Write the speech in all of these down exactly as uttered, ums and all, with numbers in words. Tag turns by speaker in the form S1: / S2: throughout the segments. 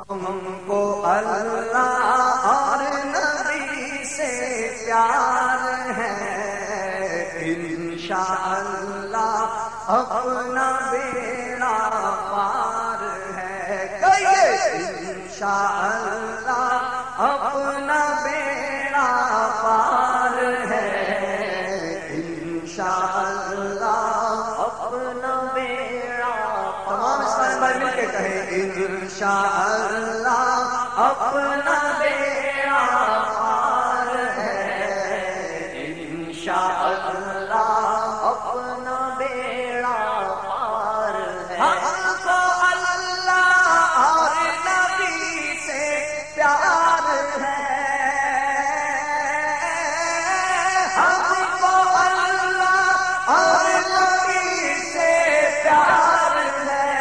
S1: ہم کو اللہ اور نبی سے پیار ہے، انشاءاللہ اپنا بیڑا پار ہے، کہیے انشاءاللہ اپنا بیڑا پار ہے، انشاءاللہ اپنا بیڑا پار۔ تمام اسلام بھائی مل کے کہیں انشاءاللہ اپنا بیڑا پار ہے، انشاءاللہ اپنا بیڑا پار ہے۔ ہم کو اللہ اور نبی سے پیار ہے، ہم کو اللہ اور نبی سے پیار ہے،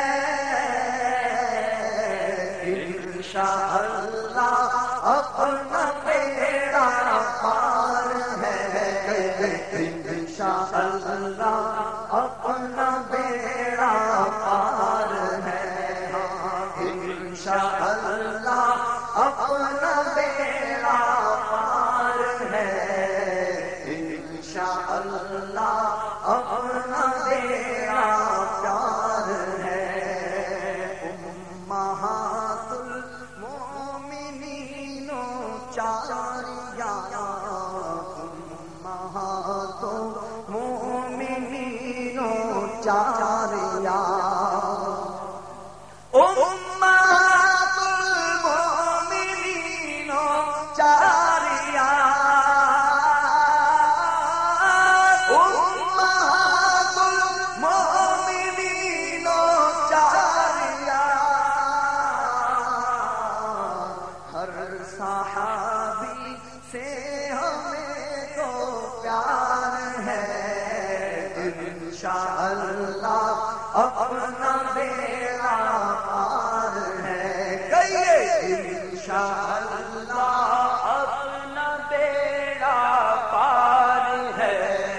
S1: انشاءاللہ اپنا بیڑا پار ہے، انشاءاللہ اپنا بیڑا پار ہے، انشاءاللہ اپنا بیڑا پار ہے، انشاءاللہ اپنا بیڑا پیار ہے۔ امہات المومنین چاریاں، امہات المومنین چاریاں، امہات المومنین چاریاں، امہات المومنین چاریاں، ہر صحابی سے ہمیں تو پیار ہے، انشاءاللہ اپنا بیڑا پار ہے، کہیے انشاءاللہ اپنا بیڑا پار ہے،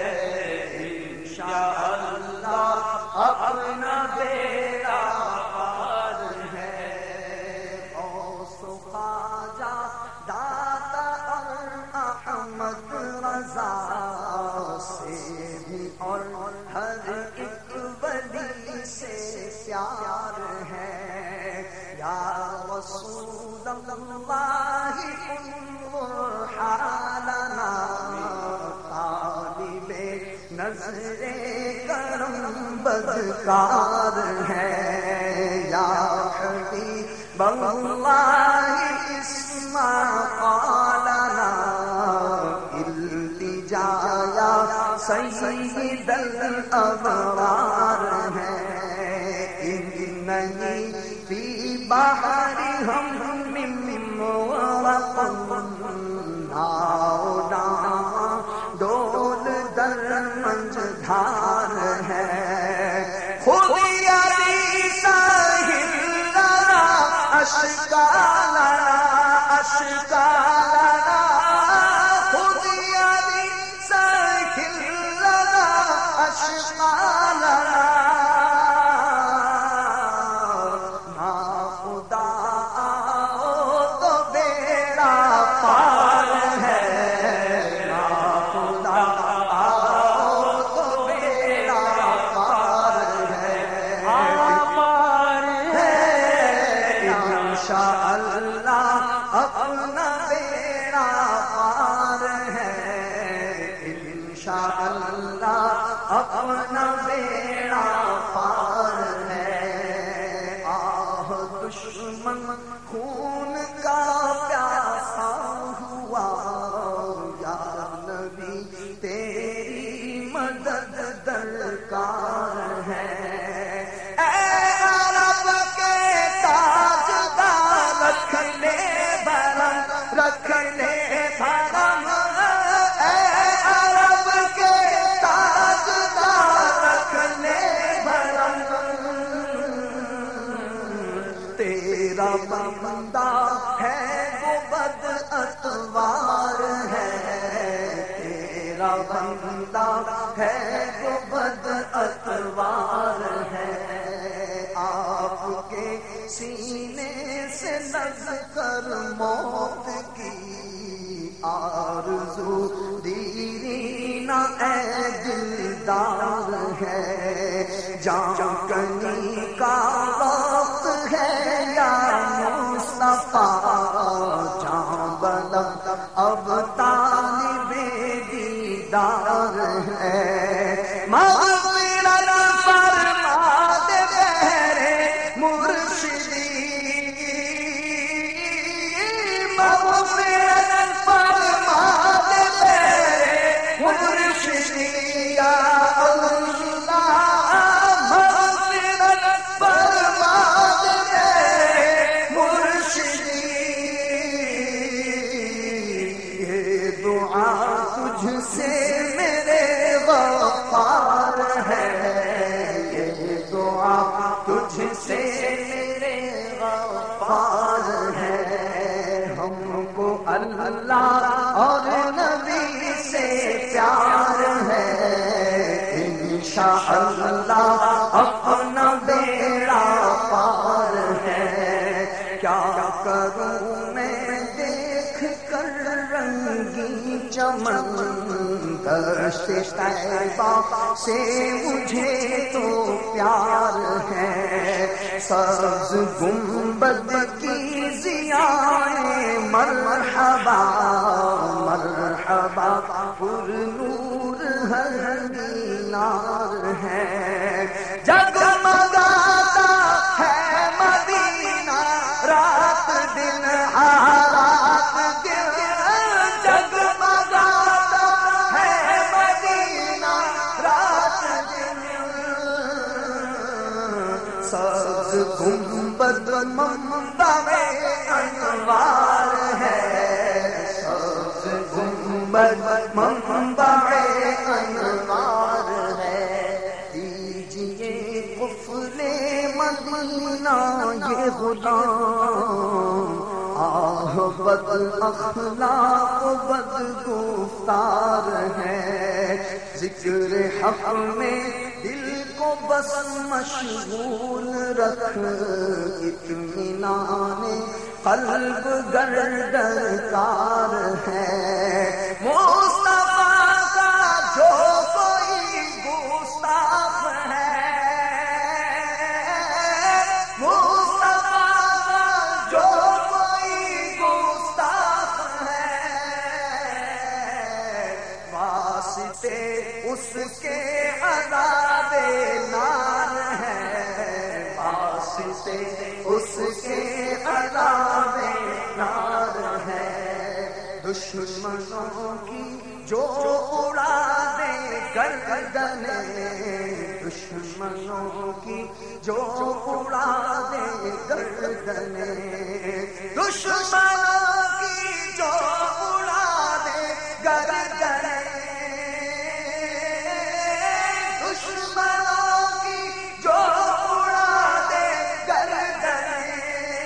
S1: انشاءاللہ اپنا بیڑا پار ہے۔ غوث و خواجہ داتا اور احمد رضا سے بھی اور ہر ایک ولی سے پیار ہے، یا رسول اللہ انظر حالنا، طالب نظر کرم بدکار ہے، یا حبیب اللہ اسمع قالنا، التجا یا سید الابرار ہے، اننی فی بحر ہم من مغرق، ناؤ ڈاں ڈول در منج دھار ہے، خود یعنی ساحل لنا اشکالنا اشکالنا، خود یعنی ساحل لنا اشکالنا، نا خدا آؤ تو بیڑا پار ہے، نا خدا آؤ تو بیڑا پار ہے، پار ہے، انشاءاللہ اپنا بیڑا پار ہے، انشاءاللہ اپنا بیڑا پار ہے۔ آہ دشمن خون کا پیاسا ہوا، یا نبی تیری مدد درکار ہے، اے عرب کے تاجدار رکھ لے بھرم رکھ لے بھرم، اے عرب کے تاجدار رکھ لے بھرم، تیرا بندہ ہے وہ بد اتوار ہے، تیرا بندہ ہے وہ بد اتوار ہے، آپ کے سینے سے سے نز کر موت کی آرزو دیرینہ اے دلدار ہے، جان کنی کا وقت ہے یا مصطفیٰ، جان بلغ اب طالب دیدار ہے، مغفرت فرما دے بہرے مرشدی، مغفرت فرما دے بہرے مرشدی یا اللہ، مغفرت فرما دے بہرے مرشدی، یہ دعا تجھ سے میرے غفار ہے، یہ دعا تجھ سے میرے غفار ہے، ہم کو اللہ اور نبی سے پیار ہے، انشاءاللہ اپنا بیڑا پار ہے، کیا کروں میں دیکھ کر رنگی چمن دشت طیبہ سے مجھے تو پیار ہے، سبز گنبد کی ضیائیں مرحبا مرحبا پر نور ہر مینار ہے، جگمگاتا ہے مدینہ رات دن رات دن، جگمگاتا ہے مدینہ رات دن، سبز گنبد منبع انوار ہے، سبز گنبد منبع انوار ہے، دیجئے قفل مدینہ یہ غلام، آہ بد اخلاق بد گفتار ہے، ذکر حق میں دل کو بس مشغول رکھ، اطمینان قلب گر درکار ہے، مصطفیٰ کا جو کوئی گستاخ ہے، مصطفیٰ کا جو کوئی گستاخ ہے، واسطے اس کے عذاب نار ہے، واسطے اس کے عذاب نار ہے، دشمنوں کی جو اڑا دے گردنیں، دشمنوں کی جو اڑا دے گردنیں، دشمنوں کی جو اڑا دے گردنیں، دشمنوں کی جو اڑا دے گردنیں،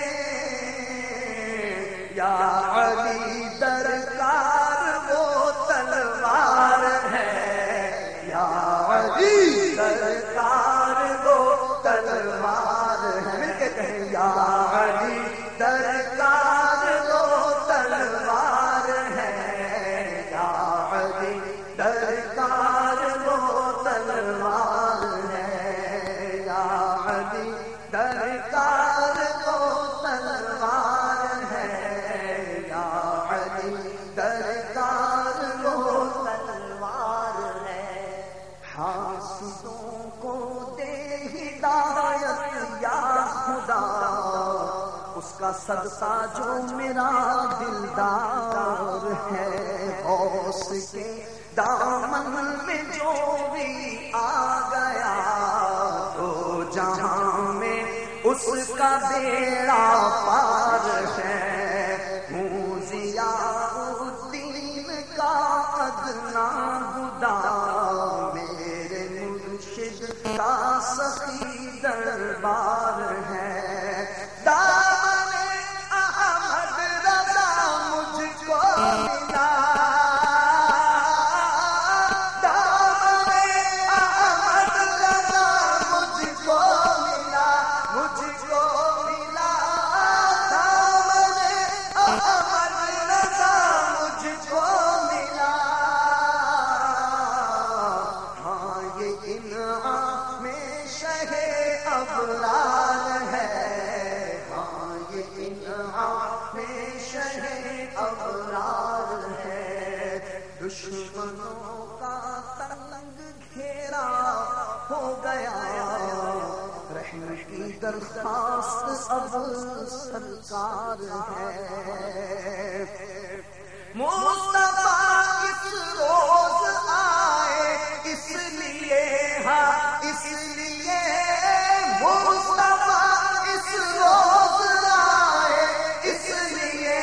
S1: یا علی درکار وہ تلوار ہے، یا علی درکار وہ تلوار ہے، مل کے کہیں یا علی درکار وہ تلوار ہے، یا علی درکار وہ تلوار ہے، یا علی درکار وہ تلوار ہے، یا علی درکار وہ تلوار ہے، حاسدوں کو دے ہدایت یا خدا، اس کا صدقہ جو میرا دلدار ہے، غوث کے دامن میں جو بھی آ گیا تو جہاں میں اس کا بیڑا پار ہے، ہوں ضیاء الدین کا ادنا گدا، میرے مرشد کا سخی دربار ہے، دامن احمد رضا مجھ کو ملا، مجھ کو ملا، مجھ کو ملا، دشمنوں کا تنگ گھیرا ہو گیا، رحم کی درخواست اب سرکار ہے۔ مصطفیٰ اس روز آئے اس لیے، ہاں اس لیے مصطفیٰ اس روز آئے اس لیے،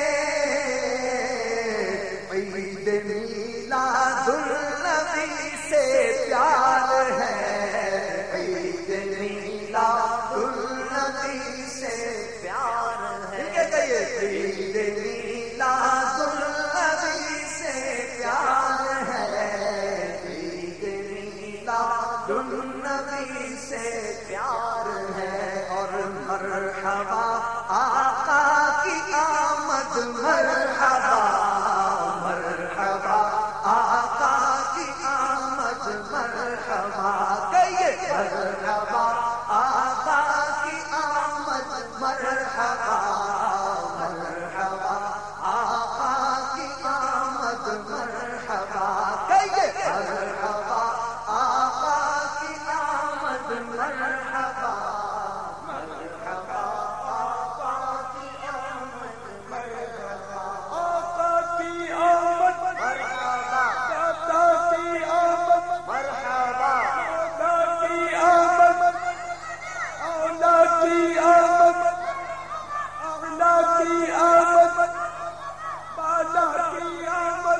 S1: عید میلاد النبی سے پیار ہے، عید میلاد النبی سے پیار ہے، عید میلاد النبی سے پیار ہے، عید میلاد النبی سے پیار ہے۔ اور مرحبا آقا کی آمد، مرحبا مرحبا آقا کی آمد، مرحبا کہیے مرحبا آقا کی آمد، مرحبا مرحبا آقا کی آمد، مرحبا کہیے مرحبا آقا کی آمد، مرحبا مرحبا آقا کی آمد، مرحبا
S2: آقا کی آمد،
S1: مرحبا
S2: داتا کی آمد،
S1: مرحبا
S2: مولا کی آمد، اولا کی آمد، اولا کی آمد، بالا کی آمد،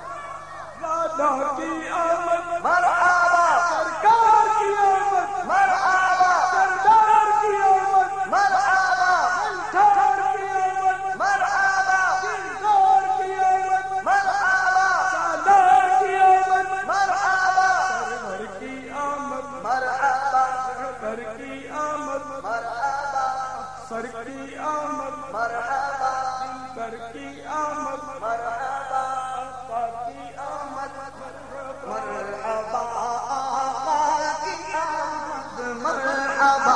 S2: رالا کی آمد،
S1: مرحبا
S2: سرکار کی آمد،
S1: مرحبا
S2: سردار کی آمد،
S1: مرحبا
S2: ٹھار کی آمد،
S1: مرحبا
S2: دلدار کی آمد،
S1: مرحبا
S2: سالار کی آمد،
S1: مرحبا
S2: سرور کی آمد،
S1: مرحبا
S2: سر کی آمد،
S1: مرحبا
S2: سر کی آمد،
S1: مرحبا
S2: سر کی آمد،
S1: مرحبا
S2: آقا کی آمد،
S1: مرحبا آقا کی آمد، مرحبا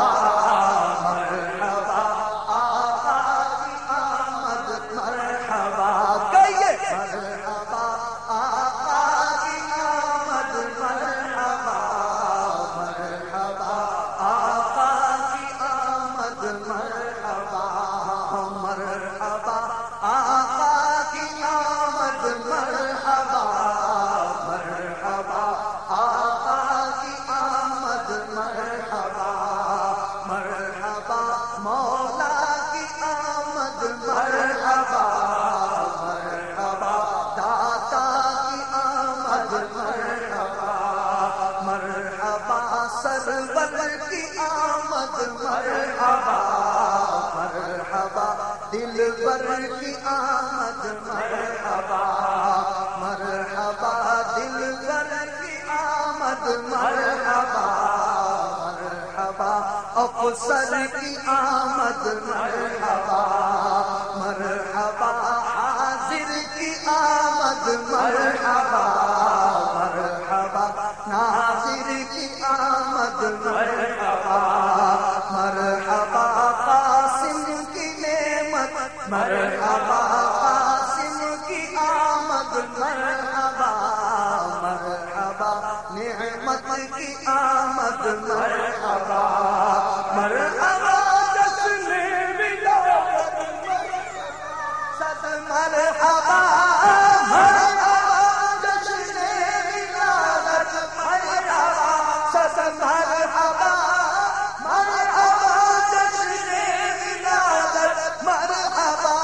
S1: مرحبا آقا کی آمد، مرحبا کہیے مرحبا آقا کی آمد، مرحبا مرحبا آقا کی آمد، مرحبا مرحبا آقا کی آمد، مرحبا مرحبا آقا کی آمد، مرحبا مرحبا مولا کی آمد، مرحبا مرحبا داتا کی آمد، مرحبا مرحبا سرور کی آمد، مرحبا مرحبا دلبر کی آمد، مرحبا مرحبا دلبر کی آمد، مرحبا مرحبا افسر کی آمد، مرحبا مرحبا حاضر کی آمد، مرحبا مرحبا ناظر کی آمد، مرحبا مرحبا قاسم کی نعمت، مرحبا قاسم کی آمد، مرحبا مرحبا نعمت کی آمد، مرحبا مرحبا
S2: جشن ولادت،
S1: صد مرحبا مرحبا جشن ولادت، مرحبا صد مرحبا مرحبا جشن ولادت، مرحبا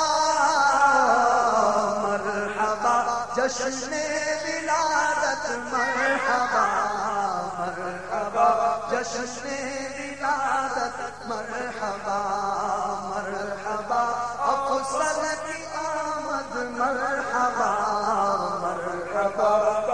S1: مرحبا جشن ولادت، مرحبا مرحبا جشن ولادت، مرحبا مرحبا افسر کی آمد، مرحبا مرحبا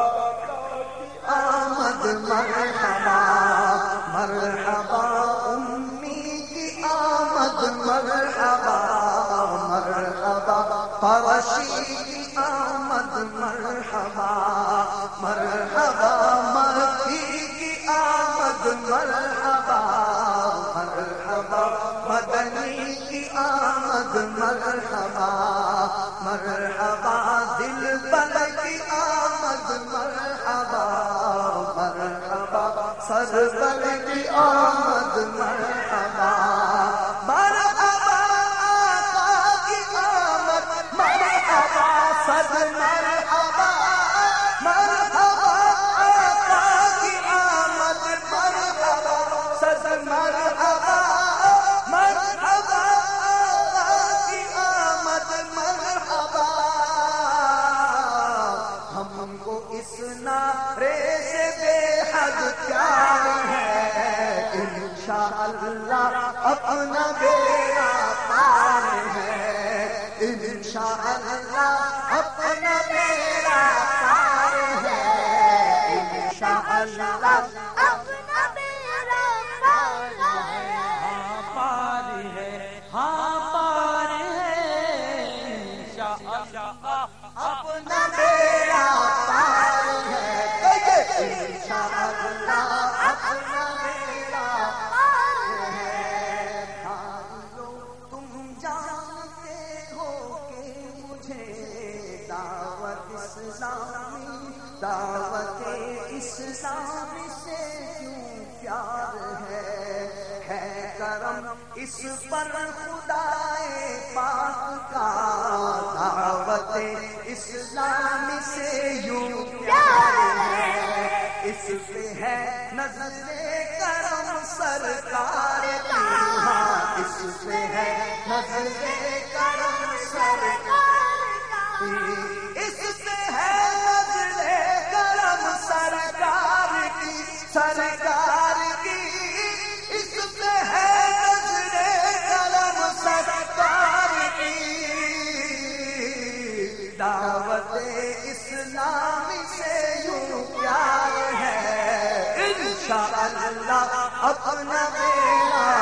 S1: آمد، مرحبا مرحبا امی کی آمد، مرحبا مرحبا فرشی کی آمد، مرحبا مرحبا مکی کی آمد، مرحبا مرحبا مدنی کی آمد، مرحبا مرحبا دل بل کی سرور کی آمد مرحبا مرحبا آقا کی آمد مرحبا صد مرحبا مرحبا آقا کی آمد مرحبا صد مرحبا مرحبا آقا کی آمد مرحبا ہم کو اس نعرے سے بے حد پیار ہے انشاءاللہ اپنا بیڑا پار ہے انشاءاللہ اپنا بیڑا پار ہے انشاءاللہ
S3: اپنا بیڑا پار ہے
S2: ہاں پار ہے ہاں پار ہے انشاءاللہ
S1: اپنا بیڑا پار ہے انشاءاللہ اپنا بیڑا پار ہے بھائیو تم جانتے ہو کہ مجھے دعوت اسلامی دعوت اسلامی سے کیوں پیار ہے ہے کرم اس پر خدائے پاک کا دعوت اسلامی سے یوں پیار ہے اس پہ ہے نظر کرم سرکار کی ہاں اس پہ ہے نظر کرم سرکار کی اس پہ ہے نظر کرم سرکار کی سرکار کی اس پہ ہے نظر کرم سرکار کی دعوت اسلامی سے یوں پیار ہے انشاءاللہ اپنا بیڑا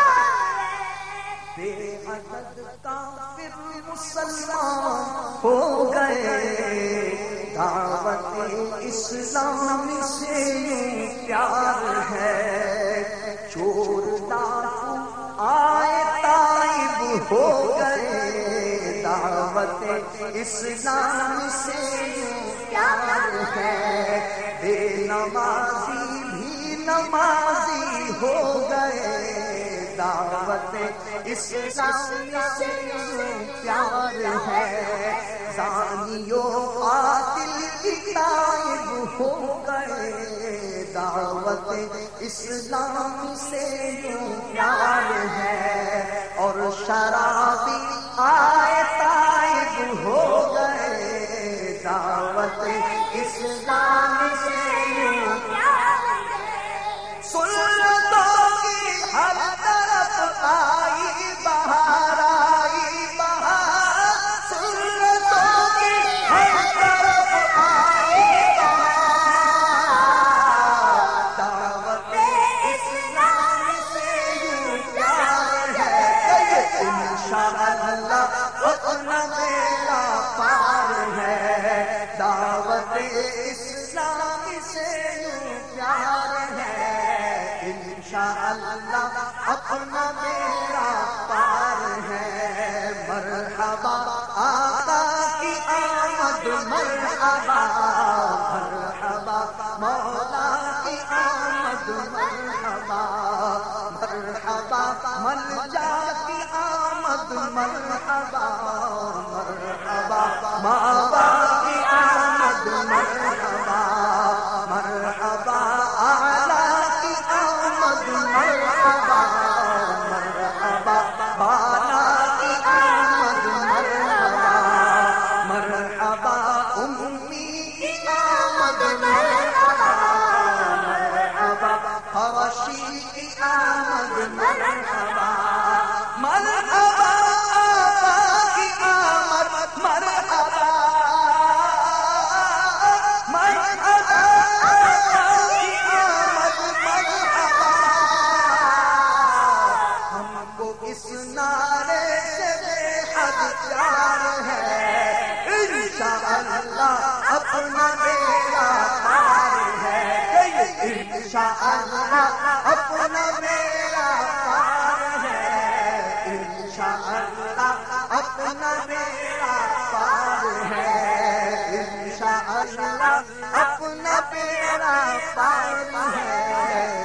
S1: بے عدد کافر مسلمان ہو گئے دعوت اسلامی سے یوں پیار ہے چور ڈاکو آئے تائب ہو گئے دعوت اسلام سے یوں پیار ہے بے نمازی بھی نمازی ہو گئے دعوت اسلام سے یوں پیار ہے زانیوں قاتل کی تائب ہو گئے دعوت اسلام سے یوں پیار ہے اور شرابی آئے تائب ہو گئے دعوت اسلام سے یوں پیار ہے سنتوں کی ہر طرف آئی بہار آئی بہار سنتوں کی ہر طرف آئی بہار دعوت اسلام سے یوں پیار ہے انشاءاللہ اپنا بیڑا پار ہے دعوت اسلام سے یوں پیار ہے انشاءاللہ اپنا بیڑا پار ہے مرحبا آقا کی آمد مرحبا مرحبا مولا کی آمد مرحبا مرحبا ملجا کی آمد مرحبا مرحبا ماوا کی آمد مرحبا مرحبا اعلی کی آمد مرحبا مرحبا بالا کی آمد مرحبا مرحبا امی کی آمد مرحبا مرحبا حوشی کی آمد مرحبا مرحبا آقا کی آمد مرحبا مرحبا آقا کی آمد مرحبا ہم کو اس نعرے سے بے حد پیار ہے انشاءاللہ اپنا بیڑا پار ہے انشاءاللہ اپنا بیڑا پار ہے انشاءاللہ اپنا بیڑا پار ہے انشاءاللہ اپنا بیڑا پار ہے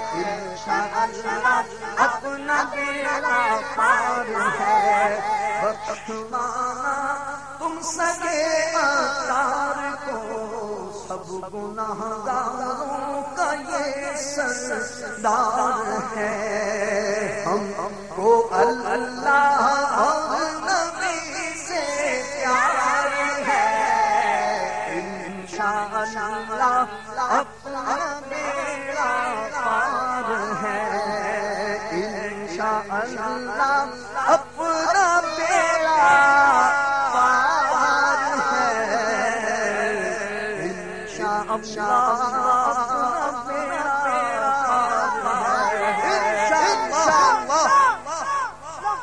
S1: اپنا بیڑا پار ہے بخشوانا تم سگے اتار کو سب گناہگاروں کا یہ سردار ہے ہم کو اللہ اور نبی سے پیار ہے انشاءاللہ اپنا بیڑا پار ہے انشاءاللہ اپنا بیڑا پار ہے انشاءاللہ اپنا بیڑا